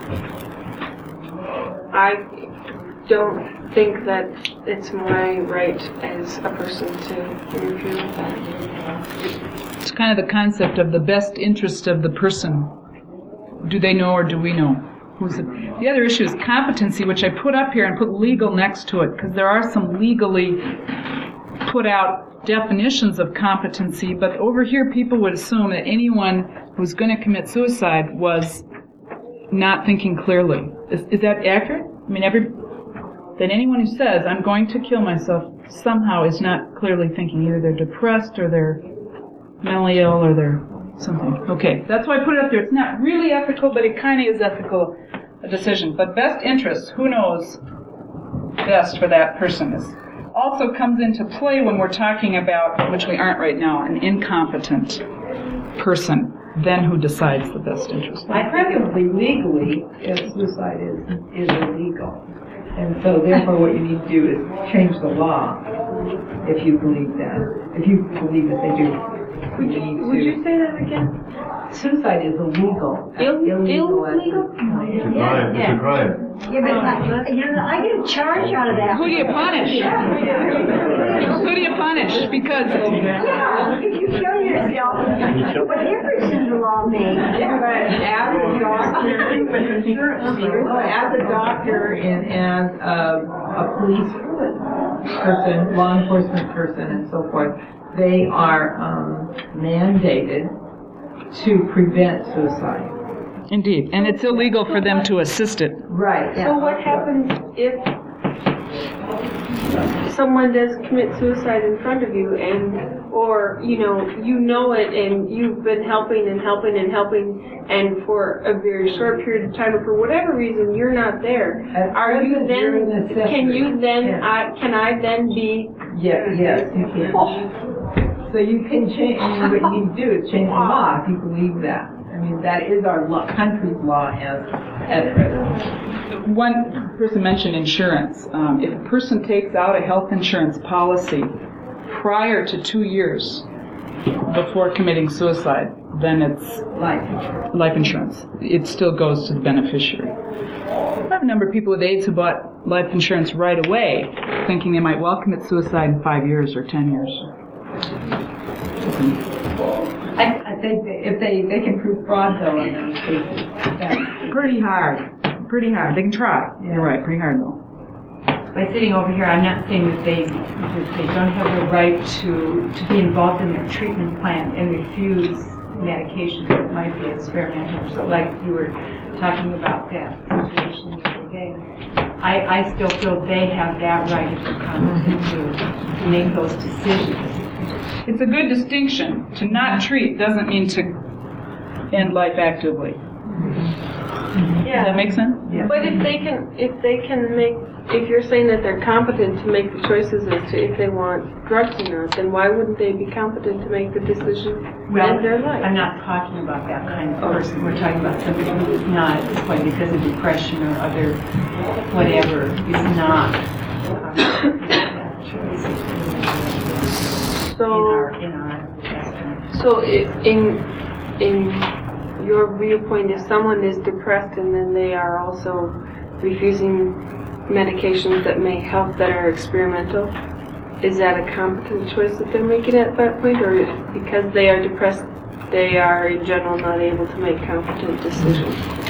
I don't think that it's my right as a person to interfere with that. It's kind of the concept of the best interest of the person. Do they know or do we know? Who's the, the other issue is competency, which I put up here and put legal next to it, because there are some legally put out definitions of competency, but over here people would assume that anyone who's going to commit suicide was not thinking clearly. Is, is that accurate? I mean, every that anyone who says, I'm going to kill myself, somehow is not clearly thinking. Either they're depressed or they're mentally ill or they're something. Okay, that's why I put it up there. It's not really ethical, but it kind of is ethical, a decision. But best interest, who knows best for that person, is also comes into play when we're talking about, which we aren't right now, an incompetent person, then who decides the best interest. I preferably legally, if suicide is, is illegal. And so therefore what you need to do is change the law, if you believe that. If you believe that they do. Would you, would you say that again? Suicide is illegal. Ill, illegal? It's a crime, it's a crime. Yeah, but I, you know, I get a charge out of that. Who do you punish? Who do you punish? Because yeah, if you kill yourself, what difference does the law make? As a doctor, with insurance, as a doctor and as a, a police person, law enforcement person, and so forth, they are um, mandated to prevent suicide. indeed, and it's illegal for them to assist it. Right. So what happens if someone does commit suicide in front of you, and, or, you know, you know it and you've been helping and helping and helping, and for a very short period of time, or for whatever reason you're not there, are you then, can you then, I, can I then be? Yeah, yes, you can. Oh. So you can change, I mean, what you need to do is change the law if you believe that. I mean, that is our law, country's law as at present. One person mentioned insurance. Um, if a person takes out a health insurance policy prior to two years before committing suicide, then it's life insurance. Life insurance. It still goes to the beneficiary. I have a number of people with AIDS who bought life insurance right away, thinking they might well commit suicide in five years or ten years. I, I think that if they, they can prove fraud though in those cases, that's pretty hard. Pretty hard. They can try. Yeah. You're right, pretty hard though. By sitting over here, I'm not saying that they that they don't have the right to, to be involved in their treatment plan and refuse medications that might be experimental. So like you were talking about that situation today, I, I still feel they have that right if they're competent to, to make those decisions. It's a good distinction. To not treat doesn't mean to end life actively. Yeah. Does that make sense? Yeah. But if they can, if they can make, if you're saying that they're competent to make the choices as to if they want drugs or not, then why wouldn't they be competent to make the decision Well, in their life? I'm not talking about that kind of person. We're talking about somebody who is not at this point because of depression or other whatever is not. So, in our, so i- in in your viewpoint, if someone is depressed and then they are also refusing medications that may help that are experimental, is that a competent choice that they're making at that point, or because they are depressed, they are in general not able to make competent decisions?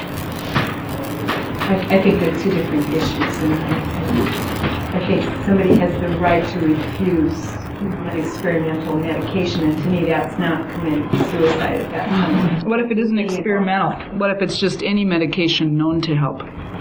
I, I think they're two different issues. And I think somebody has the right to refuse experimental medication, and to me that's not committing suicide at that point. What if it isn't experimental? What if it's just any medication known to help?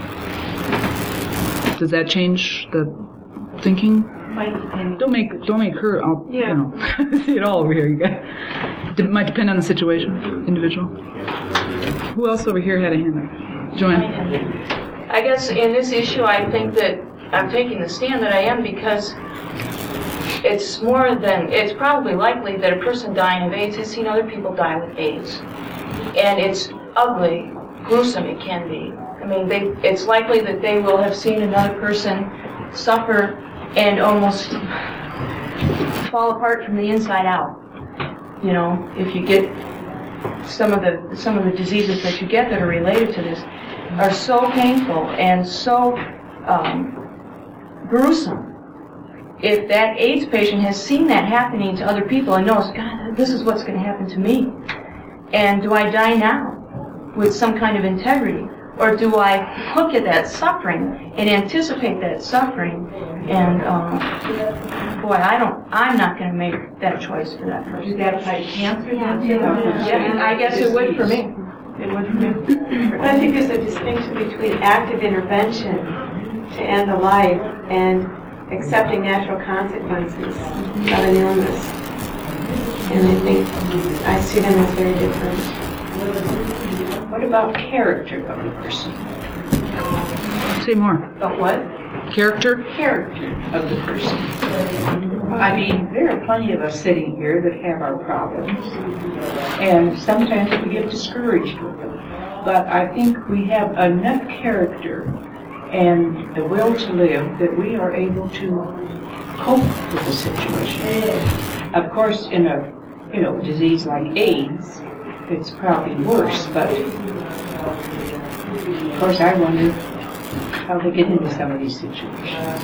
Does that change the thinking? Don't make don't make her. I'll, Yeah. You know, see it all over here. You guys. It might depend on the situation, individual. Who else over here had a hand up? Joanne. I guess in this issue, I think that I'm taking the stand that I am because it's more than, it's probably likely that a person dying of AIDS has seen other people die with AIDS. And it's ugly gruesome it can be. I mean, they, it's likely that they will have seen another person suffer and almost fall apart from the inside out. You know, if you get some of the some of the diseases that you get that are related to this are so painful and so um, gruesome. If that AIDS patient has seen that happening to other people and knows, God, this is what's going to happen to me, and do I die now with some kind of integrity, or do I look at that suffering and anticipate that suffering? And um, boy, I don't. I'm not going to make that choice for that person. Does that fight cancer? Yeah, I guess it would for me. It would for me. But I think there's a distinction between active intervention to end a life and accepting natural consequences of an illness. And I think I see them as very different. What about character of the person? Say more. About what? Character? Character of the person. I mean, there are plenty of us sitting here that have our problems, and sometimes we get discouraged with them. But I think we have enough character and the will to live that we are able to cope with the situation. Of course, in a you know disease like AIDS, it's probably worse, but of course I wonder how they get into some of these situations.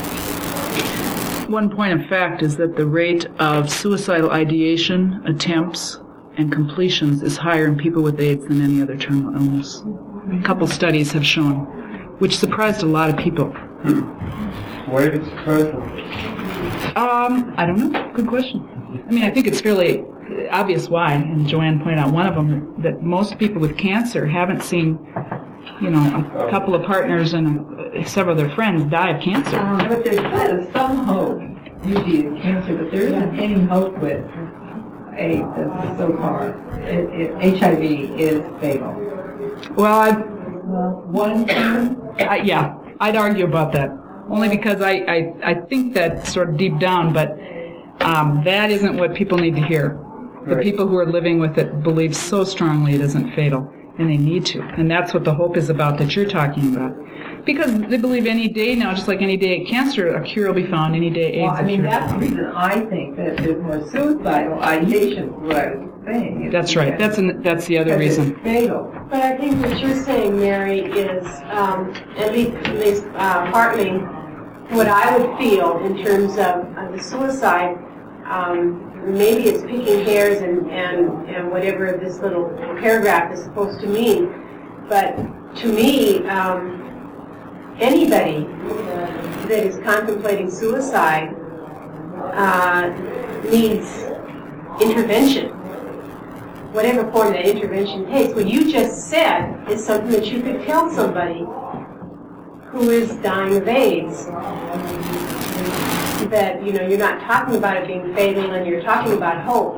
One point of fact is that the rate of suicidal ideation, attempts, and completions is higher in people with AIDS than any other terminal illness. A couple studies have shown, which surprised a lot of people. Why did it surprise them? Um, I don't know. Good question. I mean, I think it's fairly obvious why, and Joanne pointed out one of them, that most people with cancer haven't seen, you know, a couple of partners and a, several of their friends die of cancer. Um, but there's kind of some hope, usually in cancer, but there isn't any hope with AIDS so far. It, it, H I V is fatal. Well, I, well, one, I, yeah, I'd argue about that, only because I, I, I think that sort of deep down, but um, that isn't what people need to hear. The Right. people who are living with it believe so strongly it isn't fatal, and they need to. And that's what the hope is about that you're talking about. Because they believe any day now, just like any day cancer, a cure will be found, any day AIDS well, I a mean, cure. that's the reason I think that there's more suicidal ideation, what I was saying. is That's right. That's an, that's the other because reason. it's fatal. But I think what you're saying, Mary, is um, at least, at least uh, partly what I would feel in terms of, of the suicide. Um, maybe it's picking hairs and, and, and whatever this little paragraph is supposed to mean. But to me, um, anybody that is contemplating suicide uh, needs intervention, whatever form that intervention takes. What you just said is something that you could tell somebody who is dying of AIDS. That, you know, you're not talking about it being fatal, and you're talking about hope.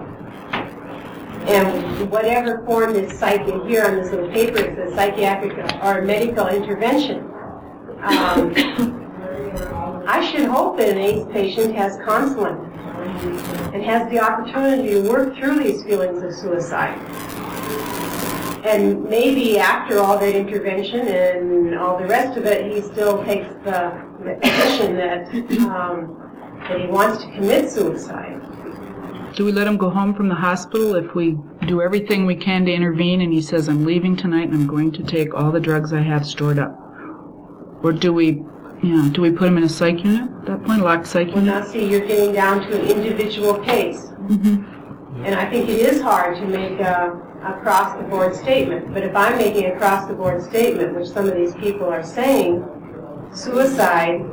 And whatever form is cited here on this little paper, it says psychiatric or medical intervention. Um, I should hope that an AIDS patient has counseling and has the opportunity to work through these feelings of suicide. And maybe after all that intervention and all the rest of it, he still takes the, the position that, um, that he wants to commit suicide. Do we let him go home from the hospital if we do everything we can to intervene and he says, I'm leaving tonight and I'm going to take all the drugs I have stored up? Or do we, you know, do we put him in a psych unit at that point, locked psych Well, unit? now see, you're getting down to an individual case. Mm-hmm. And I think it is hard to make a across-the-board statement. But if I'm making a across-the-board statement, which some of these people are saying, suicide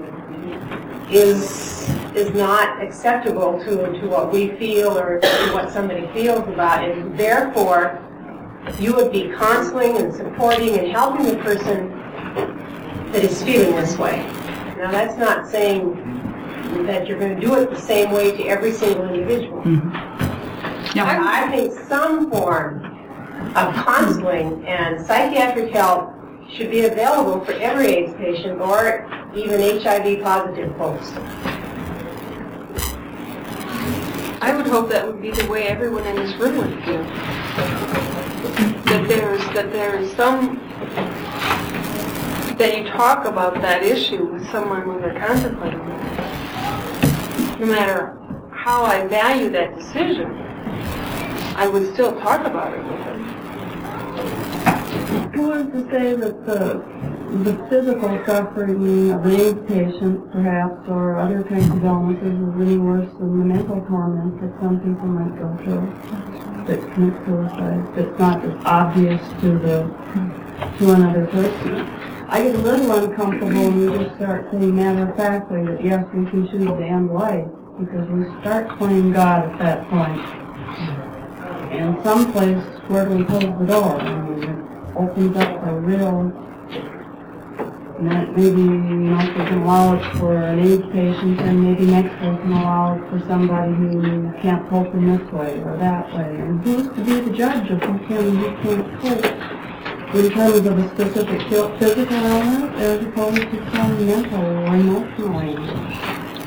is is not acceptable to, to what we feel or to what somebody feels about it. And therefore, you would be counseling and supporting and helping the person that is feeling this way. Now, that's not saying that you're going to do it the same way to every single individual. Mm-hmm. Yeah. I think some form of counseling and psychiatric help should be available for every AIDS patient or even H I V positive folks. I would hope that would be the way everyone in this room would feel. that there's, that there's some, that you talk about that issue with someone when they're contemplating it. No matter how I value that decision, I would still talk about it with them. Who is to say that the, the physical suffering of an AIDS patient, perhaps, or other kinds of illnesses is any worse than the mental torment that some people might go through that commit suicide, that's not as obvious to the to another person. I get a little uncomfortable when we just start saying matter-of-factly that yes, we can choose to end life, because we start playing God at that point. And someplace where do we close the door? I mean, it opens up a real, and that maybe, you know, if we can allow it for an AIDS patient, and maybe next we can allow it for somebody who can't cope in this way or that way. And who's to be the judge of who can and who can't cope in terms of a specific physical illness as opposed to some mental or emotional illness?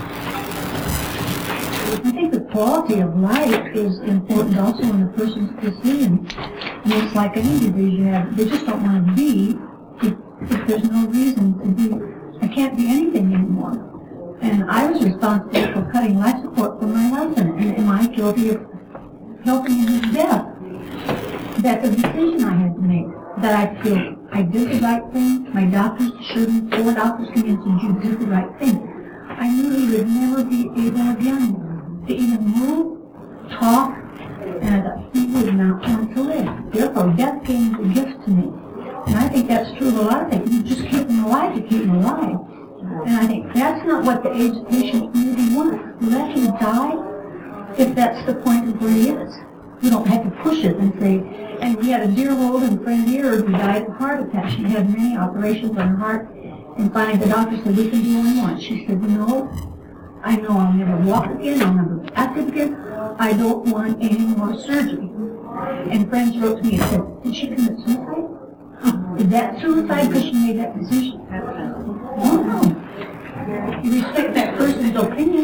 I think the quality of life is important also in the person's decision. And it's like any disease you have, they just don't want to be if, if there's no reason to be. I can't be anything anymore. And I was responsible for cutting life support for my husband, and am I guilty of helping in his death? That's a decision I had to make, that I feel I did the right thing. My doctors assured me, four doctors convinced me you did the right thing. I knew he would never be able again to even move, talk, and I thought he would not want to live. Therefore, death came as a gift to me. And I think that's true of a lot of things. You just keep them alive to keep them alive. And I think that's not what the AIDS patient really wants. Let him die if that's the point of where he is. You don't have to push it and say, and we had a dear old and friend here who died of a heart attack. She had many operations on her heart, and finally the doctor said, we can do one more. She said, no, I know I'll never walk again, I'll never be active again, I don't want any more surgery. And friends wrote to me and said, did she commit suicide? Oh, is that suicide because she made that decision? Oh, no. You respect that person's opinion.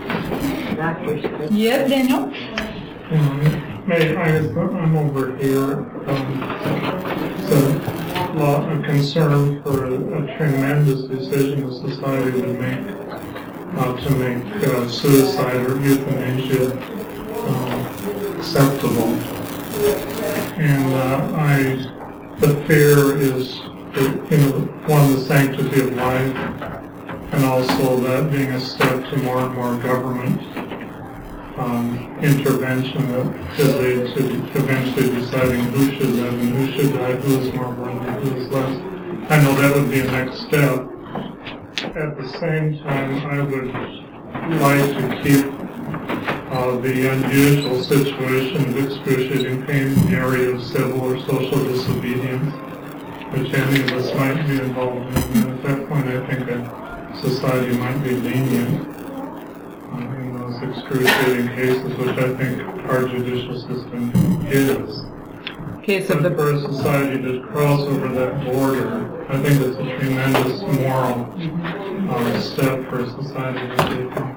Yes, Daniel? Um, May I, I'm over here. Um, it's a lot of concern for a, a tremendous decision the society would make uh, to make uh, suicide or euthanasia um, acceptable. And uh, I, the fear is, that, you know, one, the sanctity of life, and also that being a step to more and more government um, intervention that could lead to eventually deciding who should live and who should die, who is more worthy, who is less. I know that would be a next step. At the same time, I would like to keep uh, the unusual situation of excruciating pain in the area of civil or social disobedience, which any of us might be involved in. And at that point, I think a society might be lenient uh, in those excruciating cases, which I think our judicial system is. Case of the for a society to cross over that border, I think it's a tremendous moral uh, step for a society to take.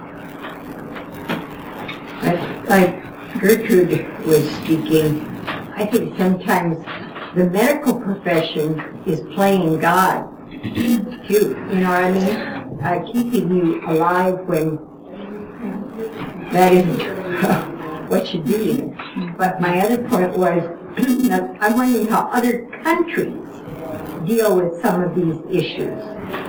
Like Gertrude was speaking, I think sometimes the medical profession is playing God, too. You know what I mean? Uh, keeping you alive when that isn't what should be. But my other point was, I'm wondering how other countries deal with some of these issues.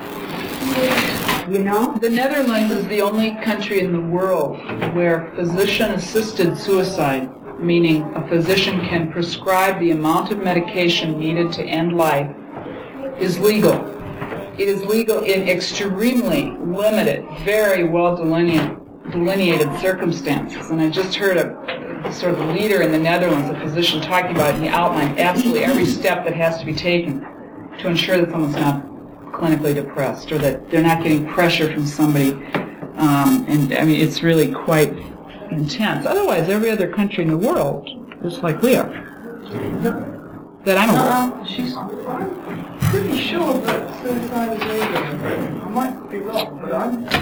You know? The Netherlands is the only country in the world where physician-assisted suicide, meaning a physician can prescribe the amount of medication needed to end life, is legal. It is legal in extremely limited, very well delineated, delineated circumstances. And I just heard a sort of leader in the Netherlands, a physician, talking about it, and he outlined absolutely every step that has to be taken to ensure that someone's not clinically depressed or that they're not getting pressure from somebody. Um, and I mean, it's really quite intense. Otherwise, every other country in the world is like we are. That I'm aware of. Uh, she's I'm pretty sure that suicide is legal. I might be wrong, but I'm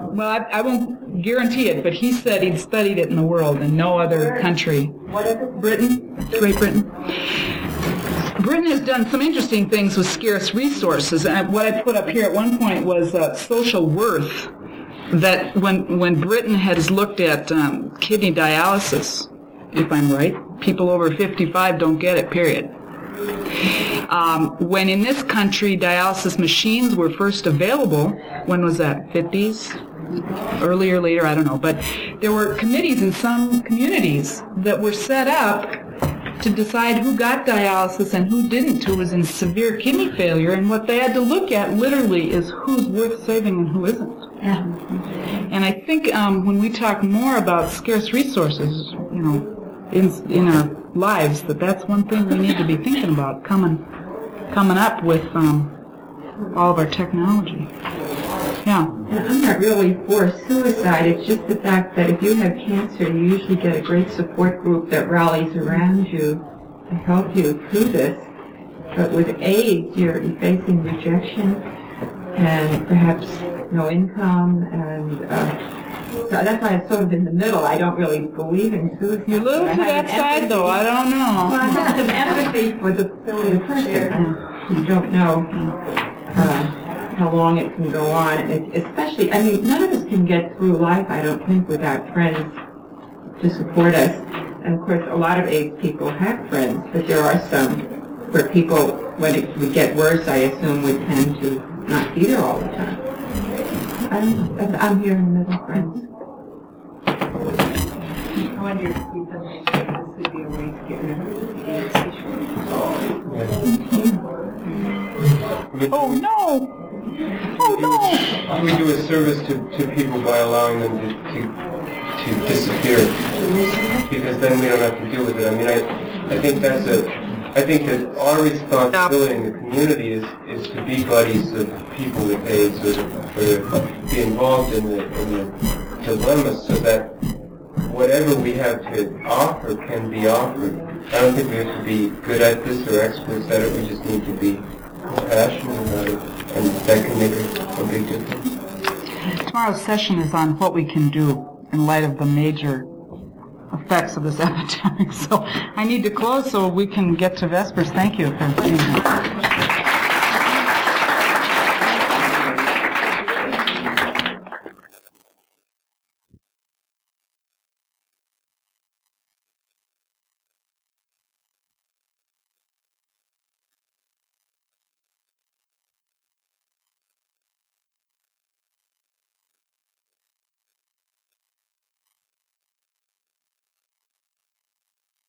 Well, I, I won't guarantee it, but he said he'd studied it in the world in no other country. Britain, Great Britain. Britain has done some interesting things with scarce resources. And what I put up here at one point was uh, social worth. That when when Britain has looked at um, kidney dialysis, if I'm right, people over fifty-five don't get it, period. Um, when in this country dialysis machines were first available, when was that, fifties? Earlier, later, I don't know. But there were committees in some communities that were set up to decide who got dialysis and who didn't, who was in severe kidney failure. And what they had to look at literally is who's worth saving and who isn't. Yeah. And I think um, when we talk more about scarce resources, you know, in in our lives, that that's one thing we need to be thinking about coming coming up with um, all of our technology. Yeah. And I'm not really for suicide. It's just the fact that if you have cancer, you usually get a great support group that rallies around you to help you through this. But with AIDS, you're facing rejection and perhaps no income, and uh, so that's why it's sort of in the middle. I don't really believe in suicide. You're a little to that side, though. I don't know. Well, I have some empathy for the, for the person. You don't know uh, how long it can go on, and it, especially, I mean, none of us can get through life, I don't think, without friends to support us. And of course, a lot of AIDS people have friends, but there are some where people, when it would get worse, I assume, would tend to not be there all the time. I'm, I'm here in the middle, friends. I wonder if we could make sure this would be a way to get rid of the AIDS issue. Oh, no! Oh, no! We do a service to, to people by allowing them to, to, to disappear, because then we don't have to deal with it. I mean, I, I think that's a... I think that our responsibility in the community is, is to be buddies of people with AIDS, or to, or to be involved in the, in the dilemmas, so that whatever we have to offer can be offered. I don't think we have to be good at this or experts at it. We just need to be compassionate about it, and that can make a, a big difference. Tomorrow's session is on what we can do in light of the major effects of this epidemic. So I need to close so we can get to Vespers. Thank you for being here.